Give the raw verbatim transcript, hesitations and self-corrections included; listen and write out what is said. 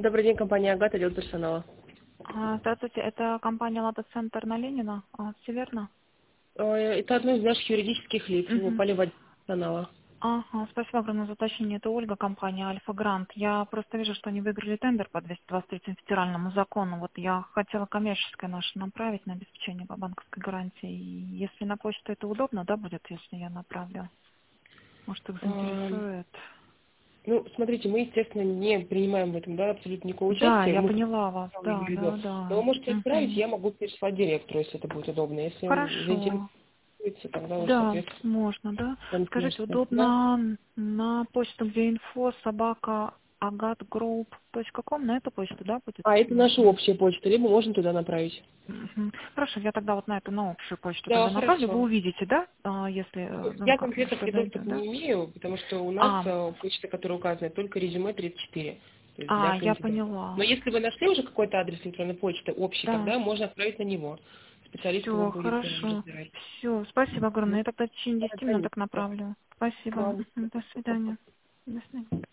Добрый день, компания «Агат», отдел персонала. А, Здравствуйте, это компания «Лада Центр» на Ленина, а, все верно? Э, Это одно из наших юридических лиц. Вы Мгм. попали в отдел персонала. Ага, спасибо огромное за уточнение. Это Ольга, компания «Альфа Грант». Я просто вижу, что они выиграли тендер по двести двадцать третьему федеральному закону. Вот я хотела коммерческое наше направить на обеспечение по банковской гарантии. И если на почту это удобно, да, будет, если я направлю? Может, их Эм, заинтересует? Ну, смотрите, мы, естественно, не принимаем в этом, да, абсолютно никакого Да, участия. я Мы поняла вас. я Да, имею в виду. да, Но вы да. можете отправить, Мгм. я могу переслать директору, если это будет удобно. Если он Хорошо. заинтересуется, тогда уже, Да, соответственно, можно, да. он Скажите, относится. Да? удобно на почту, где инфо, собака, agatgroup.com, на эту почту, да, будет? А, это наша Мгм. общая почта, либо можно туда направить. Мгм. Хорошо, я тогда вот на эту, на общую почту Да, тогда направлю. Вы хорошо. увидите, да, а, если, Ну, э, ну Я как, конкретно что все зайдет, доступ да? не имею, потому что у нас А, э, почта, которая указана, только резюме тридцать четыре, то есть для а, я кандидата. Но поняла. если вы нашли уже какой-то адрес электронной почты общий, Да, тогда можно отправить на него. Специалист его все, будет э, хорошо. разбирать. Все, спасибо огромное. Мгм. Я тогда в течение Да, десяти минут конечно. так направлю. Спасибо. Ладно. Мгм. До свидания. До свидания.